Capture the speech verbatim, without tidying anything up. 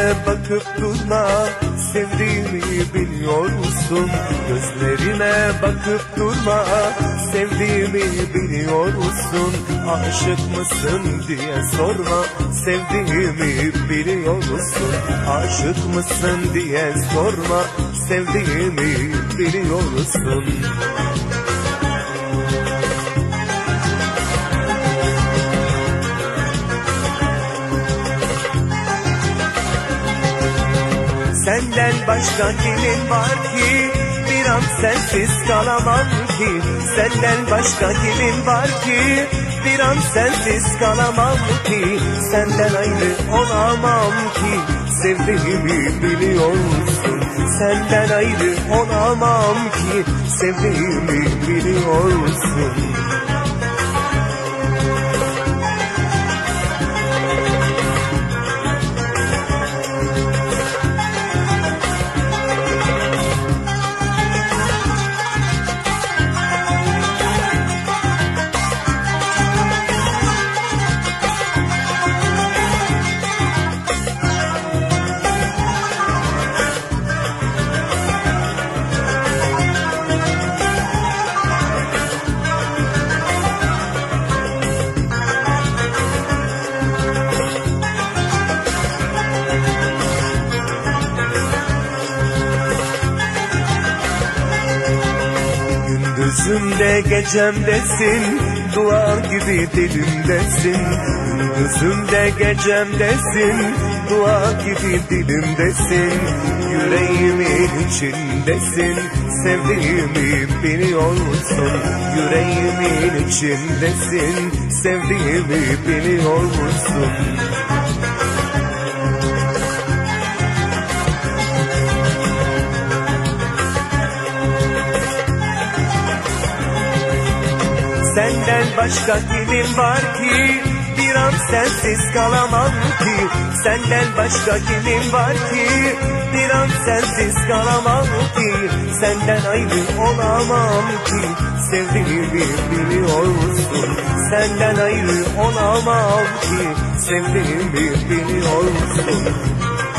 Gözlerime bakıp durma, sevdiğimi biliyor musun? Gözlerime bakıp durma, sevdiğimi biliyor musun? Aşık mısın diye sorma, sevdiğimi biliyor musun? Aşık mısın diye sorma, sevdiğimi biliyor musun? Senden başka kimin var ki? Bir an sensiz kalamam ki. Senden başka kimin var ki? Bir an sensiz kalamam ki. Senden ayrı olamam ki. Sevdiğimi biliyor musun? Senden ayrı olamam ki. Sevdiğimi biliyor musun? Gündüzümde gecemdesin, dua gibi dilimdesin. Gündüzümde gecemdesin, dua gibi dilimdesin. Yüreğimin içindesin, sevdiğimi biliyor musun? Yüreğimin içindesin, sevdiğimi biliyor musun? Senden başka kimin var ki? Bir an sensiz kalamam ki. Senden başka kimin var ki? Bir an sensiz kalamam ki. Senden ayrı olamam ki. Sevdiğimi biliyor musun? Senden ayrı olamam ki. Sevdiğimi biliyor musun?